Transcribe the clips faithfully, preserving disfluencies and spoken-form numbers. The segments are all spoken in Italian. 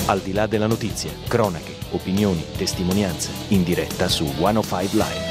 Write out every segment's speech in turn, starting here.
Al di là della notizia, cronache, opinioni, testimonianze, in diretta su centocinque Live.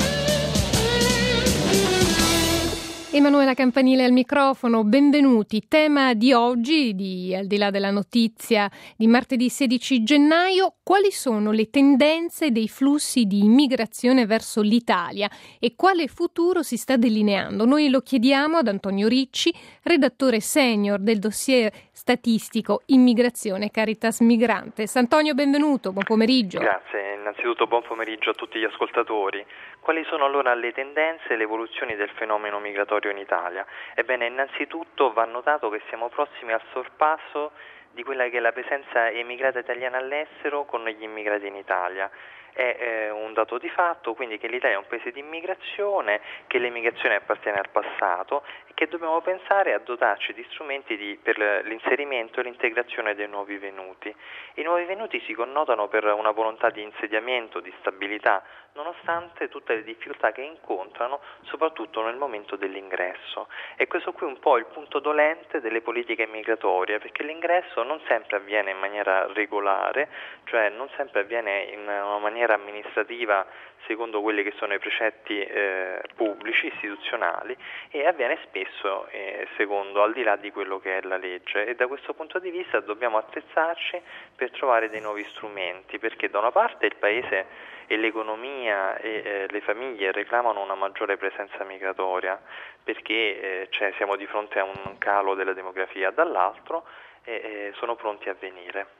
Emanuela Campanile al microfono, benvenuti. Tema di oggi, di Al di là della notizia, di martedì sedici gennaio, quali sono le tendenze dei flussi di immigrazione verso l'Italia e quale futuro si sta delineando? Noi lo chiediamo ad Antonio Ricci, redattore senior del dossier statistico Immigrazione Caritas Migrantes. Antonio, benvenuto, buon pomeriggio. Grazie, innanzitutto buon pomeriggio a tutti gli ascoltatori. Quali sono allora le tendenze e le evoluzioni del fenomeno migratorio in Italia? Ebbene, innanzitutto va notato che siamo prossimi al sorpasso di quella che è la presenza emigrata italiana all'estero con gli immigrati in Italia. È eh, un dato di fatto, quindi che l'Italia è un paese di immigrazione, che l'immigrazione appartiene al passato e che dobbiamo pensare a dotarci di strumenti di, per l'inserimento e l'integrazione dei nuovi venuti. I nuovi venuti si connotano per una volontà di insediamento, di stabilità, nonostante tutte le difficoltà che incontrano, soprattutto nel momento dell'ingresso. E questo qui è un po' il punto dolente delle politiche migratorie, perché l'ingresso non sempre avviene in maniera regolare, cioè non sempre avviene in una maniera amministrativa secondo quelli che sono i precetti eh, pubblici, istituzionali, e avviene spesso eh, secondo, al di là di quello che è la legge, e da questo punto di vista dobbiamo attrezzarci per trovare dei nuovi strumenti, perché da una parte il paese e l'economia e eh, le famiglie reclamano una maggiore presenza migratoria, perché eh, cioè, siamo di fronte a un calo della demografia, dall'altro eh, eh, sono pronti a venire.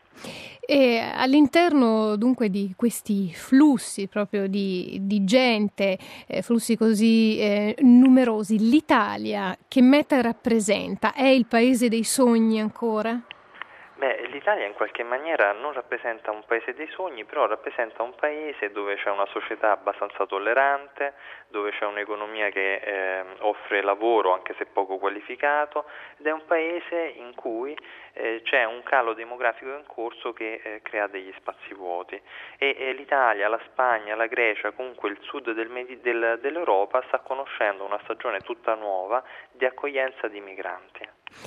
E all'interno dunque di questi flussi proprio di, di gente, eh, flussi così eh, numerosi, l'Italia che meta rappresenta? È il paese dei sogni ancora? Beh, l'Italia in qualche maniera non rappresenta un paese dei sogni, però rappresenta un paese dove c'è una società abbastanza tollerante, dove c'è un'economia che eh, offre lavoro anche se poco qualificato, ed è un paese in cui eh, c'è un calo demografico in corso che eh, crea degli spazi vuoti. E eh, l'Italia, la Spagna, la Grecia, comunque il sud del Medi- del, dell'Europa sta conoscendo una stagione tutta nuova di accoglienza di migranti.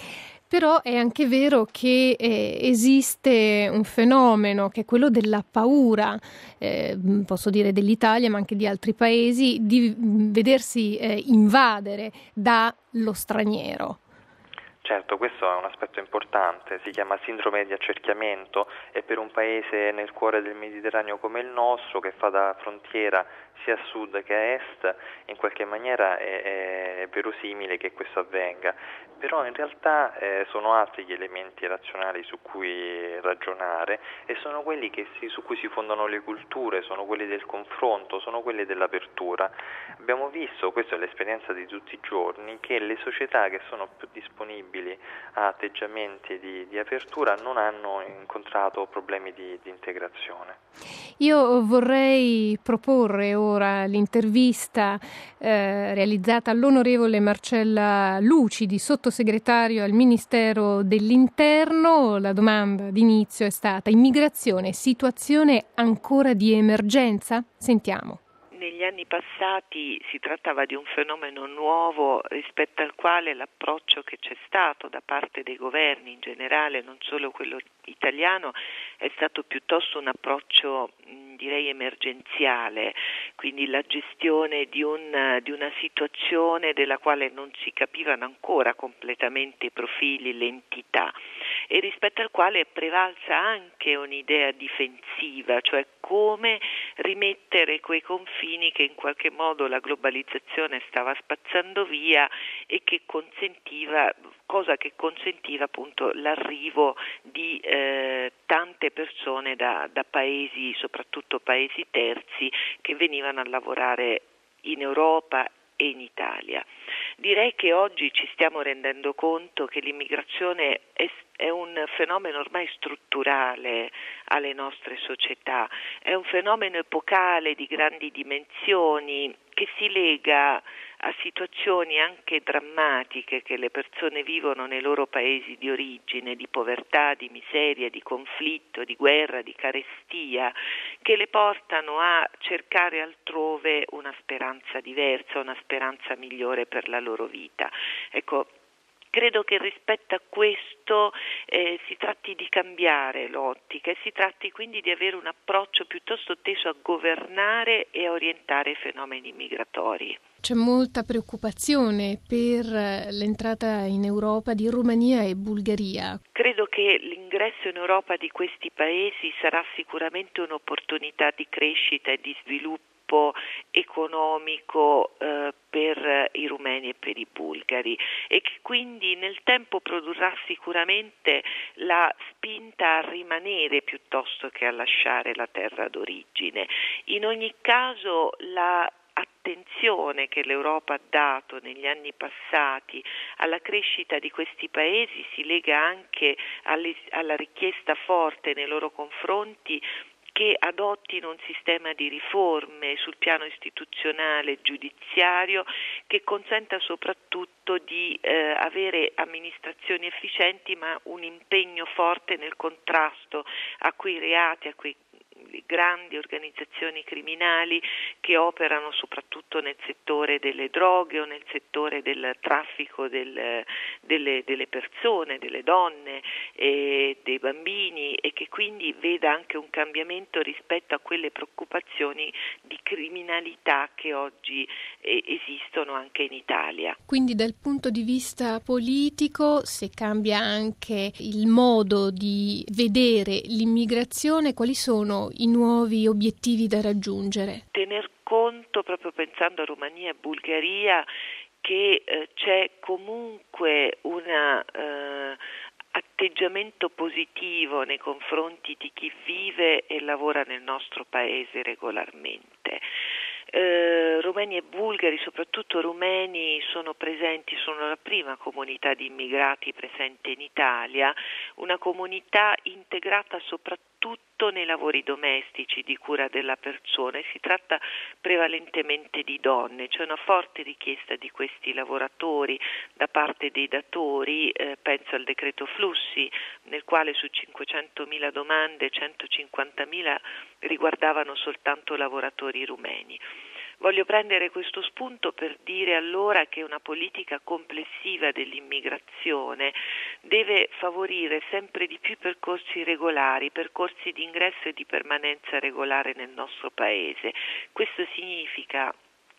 Però è anche vero che eh, esiste un fenomeno che è quello della paura, eh, posso dire dell'Italia ma anche di altri paesi, di vedersi eh, invadere dallo straniero. Certo, questo è un aspetto importante, si chiama sindrome di accerchiamento, e per un paese nel cuore del Mediterraneo come il nostro, che fa da frontiera sia a sud che a est, in qualche maniera è, è verosimile che questo avvenga. Però in realtà eh, sono altri gli elementi razionali su cui ragionare, e sono quelli che si, su cui si fondano le culture, sono quelli del confronto, sono quelli dell'apertura. Abbiamo visto, questa è l'esperienza di tutti i giorni, che le società che sono più disponibili a atteggiamenti di, di apertura non hanno incontrato problemi di, di integrazione. Io vorrei proporre ora l'intervista eh, realizzata all'onorevole Marcella Lucidi, sottosegretario al Ministero dell'Interno. La domanda d'inizio è stata: immigrazione, situazione ancora di emergenza? Sentiamo. Negli anni passati si trattava di un fenomeno nuovo rispetto al quale l'approccio che c'è stato da parte dei governi in generale, non solo quello italiano, è stato piuttosto un approccio direi emergenziale, quindi la gestione di, un, di una situazione della quale non si capivano ancora completamente i profili, l'entità, e rispetto al quale è prevalsa anche un'idea difensiva, cioè come rimettere quei confini che in qualche modo la globalizzazione stava spazzando via e che consentiva, cosa che consentiva appunto l'arrivo di eh, tante persone da, da paesi, soprattutto paesi terzi, che venivano a lavorare in Europa e in Italia. Direi che oggi ci stiamo rendendo conto che l'immigrazione è, è un fenomeno ormai strutturale alle nostre società, è un fenomeno epocale di grandi dimensioni che si lega a situazioni anche drammatiche che le persone vivono nei loro paesi di origine, di povertà, di miseria, di conflitto, di guerra, di carestia, che le portano a cercare altrove una speranza diversa, una speranza migliore per la loro vita. Ecco, Credo che rispetto a questo eh, si tratti di cambiare l'ottica e si tratti quindi di avere un approccio piuttosto teso a governare e a orientare i fenomeni migratori. C'è molta preoccupazione per l'entrata in Europa di Romania e Bulgaria. Credo che l'ingresso in Europa di questi paesi sarà sicuramente un'opportunità di crescita e di sviluppo economico eh, per i rumeni e per i bulgari e che quindi nel tempo produrrà sicuramente la spinta a rimanere piuttosto che a lasciare la terra d'origine. In ogni caso la attenzione che l'Europa ha dato negli anni passati alla crescita di questi paesi si lega anche alle, alla richiesta forte nei loro confronti che adottino un sistema di riforme sul piano istituzionale e giudiziario che consenta soprattutto di eh, avere amministrazioni efficienti ma un impegno forte nel contrasto a quei reati, a quei grandi organizzazioni criminali che operano soprattutto nel settore delle droghe o nel settore del traffico del, delle, delle persone, delle donne e dei bambini e che quindi veda anche un cambiamento rispetto a quelle preoccupazioni di criminalità che oggi eh, esistono anche in Italia. Quindi dal punto di vista politico, se cambia anche il modo di vedere l'immigrazione, quali sono i nuovi obiettivi da raggiungere? Tener conto, proprio pensando a Romania e Bulgaria, che eh, c'è comunque un eh, atteggiamento positivo nei confronti di chi vive e lavora nel nostro paese regolarmente. Eh, rumeni e bulgari, soprattutto rumeni, sono presenti, sono la prima comunità di immigrati presente in Italia, una comunità integrata soprattutto nei lavori domestici di cura della persona e si tratta prevalentemente di donne, c'è una forte richiesta di questi lavoratori da parte dei datori, eh, penso al decreto flussi nel quale su cinquecentomila domande centocinquantamila riguardavano soltanto lavoratori rumeni. Voglio prendere questo spunto per dire allora che una politica complessiva dell'immigrazione deve favorire sempre di più percorsi regolari, percorsi di ingresso e di permanenza regolare nel nostro Paese. Questo significa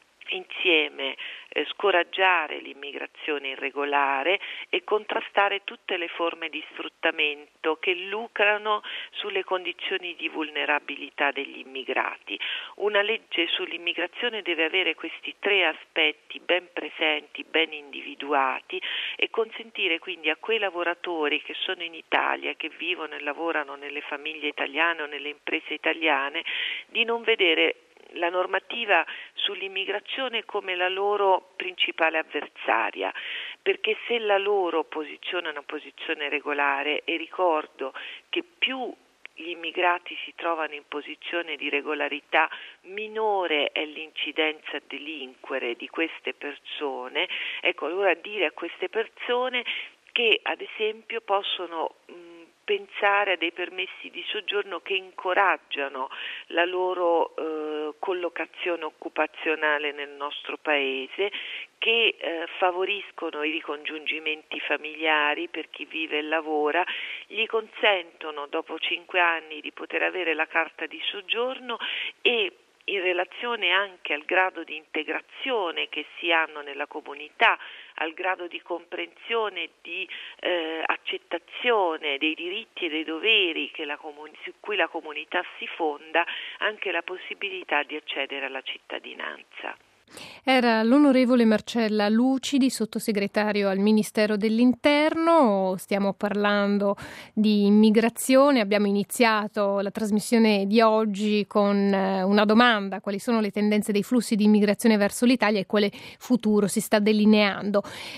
insieme eh, scoraggiare l'immigrazione irregolare e contrastare tutte le forme di sfruttamento che lucrano sulle condizioni di vulnerabilità degli immigrati. Una legge sull'immigrazione deve avere questi tre aspetti ben presenti, ben individuati e consentire quindi a quei lavoratori che sono in Italia, che vivono e lavorano nelle famiglie italiane o nelle imprese italiane, di non vedere la normativa sull'immigrazione come la loro principale avversaria, perché se la loro posizione è una posizione regolare, e ricordo che più gli immigrati si trovano in posizione di regolarità, minore è l'incidenza a delinquere di queste persone, ecco allora dire a queste persone che ad esempio possono mh, pensare a dei permessi di soggiorno che incoraggiano la loro eh, collocazione occupazionale nel nostro paese, che eh, favoriscono i ricongiungimenti familiari per chi vive e lavora, gli consentono dopo cinque anni di poter avere la carta di soggiorno e in relazione anche al grado di integrazione che si hanno nella comunità, al grado di comprensione e di eh, accettazione dei diritti e dei doveri che la comuni- su cui la comunità si fonda, anche la possibilità di accedere alla cittadinanza. Era l'onorevole Marcella Lucidi, sottosegretario al Ministero dell'Interno. Stiamo parlando di immigrazione. Abbiamo iniziato la trasmissione di oggi con una domanda: quali sono le tendenze dei flussi di immigrazione verso l'Italia e quale futuro si sta delineando?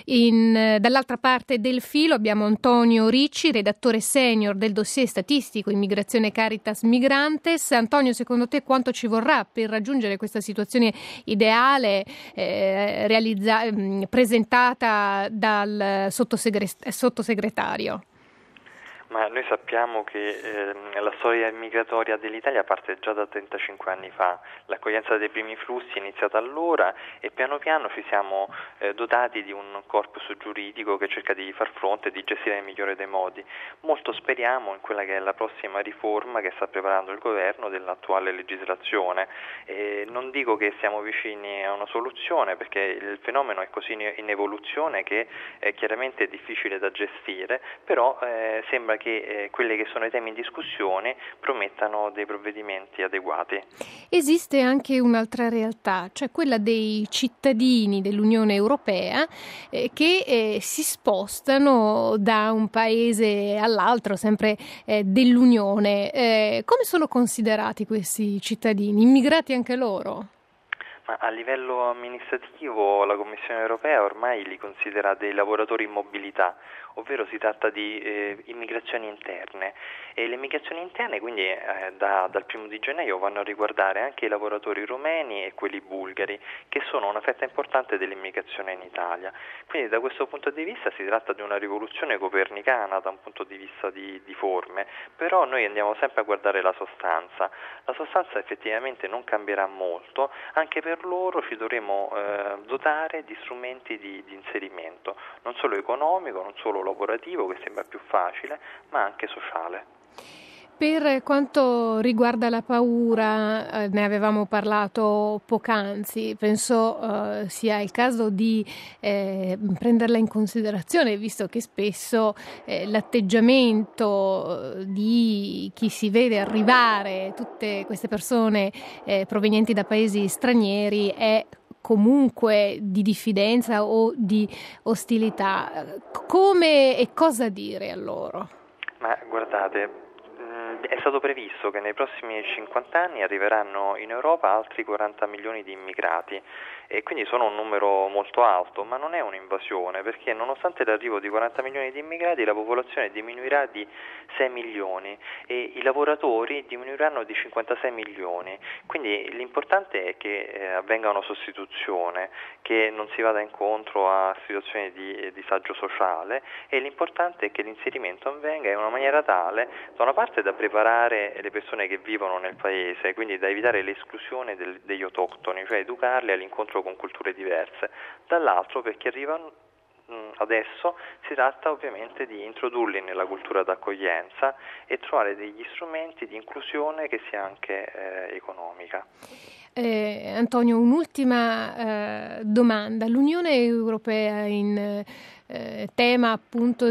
In, dall'altra parte del filo abbiamo Antonio Ricci, redattore senior del dossier statistico Immigrazione Caritas Migrantes. Antonio, secondo te quanto ci vorrà per raggiungere questa situazione ideale Eh, realizza- presentata dal sottosegre- sottosegretario? Ma noi sappiamo che eh, la storia migratoria dell'Italia parte già da trentacinque anni fa, l'accoglienza dei primi flussi è iniziata allora e piano piano ci siamo eh, dotati di un corpus giuridico che cerca di far fronte e di gestire nel migliore dei modi. Molto speriamo in quella che è la prossima riforma che sta preparando il governo dell'attuale legislazione. Eh, non dico che siamo vicini a una soluzione perché il fenomeno è così in evoluzione che eh, chiaramente è difficile da gestire, però eh, sembra che eh, quelli che sono i temi in discussione promettano dei provvedimenti adeguati. Esiste anche un'altra realtà, cioè quella dei cittadini dell'Unione Europea eh, che eh, si spostano da un paese all'altro, sempre eh, dell'Unione. Eh, come sono considerati questi cittadini? Immigrati anche loro? Ma a livello amministrativo la Commissione europea ormai li considera dei lavoratori in mobilità, ovvero si tratta di eh, immigrazioni interne e le immigrazioni interne quindi eh, da, dal primo di gennaio vanno a riguardare anche i lavoratori rumeni e quelli bulgari che sono una fetta importante dell'immigrazione in Italia. Quindi da questo punto di vista si tratta di una rivoluzione copernicana da un punto di vista di, di forme, però noi andiamo sempre a guardare la sostanza. La sostanza effettivamente non cambierà molto, anche per loro ci dovremo eh, dotare di strumenti di, di inserimento, non solo economico, non solo lavorativo che sembra più facile, ma anche sociale. Per quanto riguarda la paura, eh, ne avevamo parlato poc'anzi, penso eh, sia il caso di eh, prenderla in considerazione, visto che spesso eh, l'atteggiamento di chi si vede arrivare, tutte queste persone eh, provenienti da paesi stranieri, è comunque di diffidenza o di ostilità. Come e cosa dire a loro? Ma guardate, è stato previsto che nei prossimi cinquanta anni arriveranno in Europa altri quaranta milioni di immigrati e quindi sono un numero molto alto, ma non è un'invasione perché nonostante l'arrivo di quaranta milioni di immigrati la popolazione diminuirà di sei milioni e i lavoratori diminuiranno di cinquantasei milioni, quindi l'importante è che eh, avvenga una sostituzione, che non si vada incontro a situazioni di disagio sociale e l'importante è che l'inserimento avvenga in una maniera tale da una parte da preparare le persone che vivono nel paese, quindi da evitare l'esclusione del, degli autoctoni, cioè educarli all'incontro con culture diverse, dall'altro per chi arriva adesso si tratta ovviamente di introdurli nella cultura d'accoglienza e trovare degli strumenti di inclusione che sia anche eh, economica. Eh, Antonio, un'ultima eh, domanda. L'Unione Europea in eh, tema appunto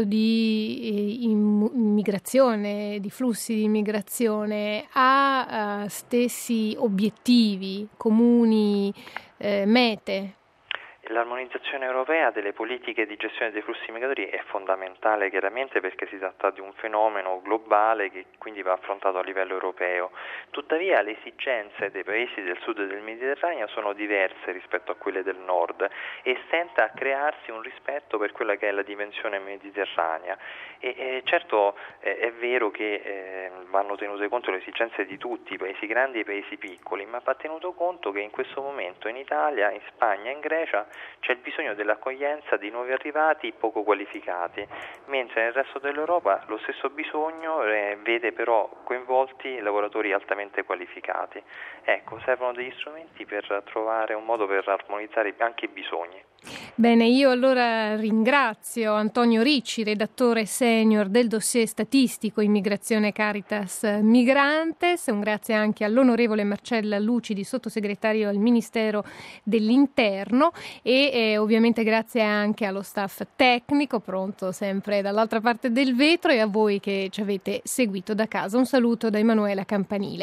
di eh, immigrazione, di flussi di immigrazione, ha eh, stessi obiettivi, comuni, eh, mete? L'armonizzazione europea delle politiche di gestione dei flussi migratori è fondamentale chiaramente perché si tratta di un fenomeno globale che quindi va affrontato a livello europeo. Tuttavia le esigenze dei paesi del sud del Mediterraneo sono diverse rispetto a quelle del nord e stenta a crearsi un rispetto per quella che è la dimensione mediterranea. E, e certo eh, è vero che eh, vanno tenute conto le esigenze di tutti, i paesi grandi e i paesi piccoli, ma va tenuto conto che in questo momento in Italia, in Spagna, in Grecia c'è il bisogno dell'accoglienza di nuovi arrivati poco qualificati, mentre nel resto dell'Europa lo stesso bisogno eh, vede però coinvolti lavoratori altamente qualificati. Ecco, servono degli strumenti per trovare un modo per armonizzare anche i bisogni. Bene, io allora ringrazio Antonio Ricci, redattore senior del dossier statistico Immigrazione Caritas Migrantes. Un grazie anche all'onorevole Marcella Lucidi, sottosegretario al Ministero dell'Interno e eh, ovviamente grazie anche allo staff tecnico, pronto sempre dall'altra parte del vetro, e a voi che ci avete seguito da casa. Un saluto da Emanuela Campanile.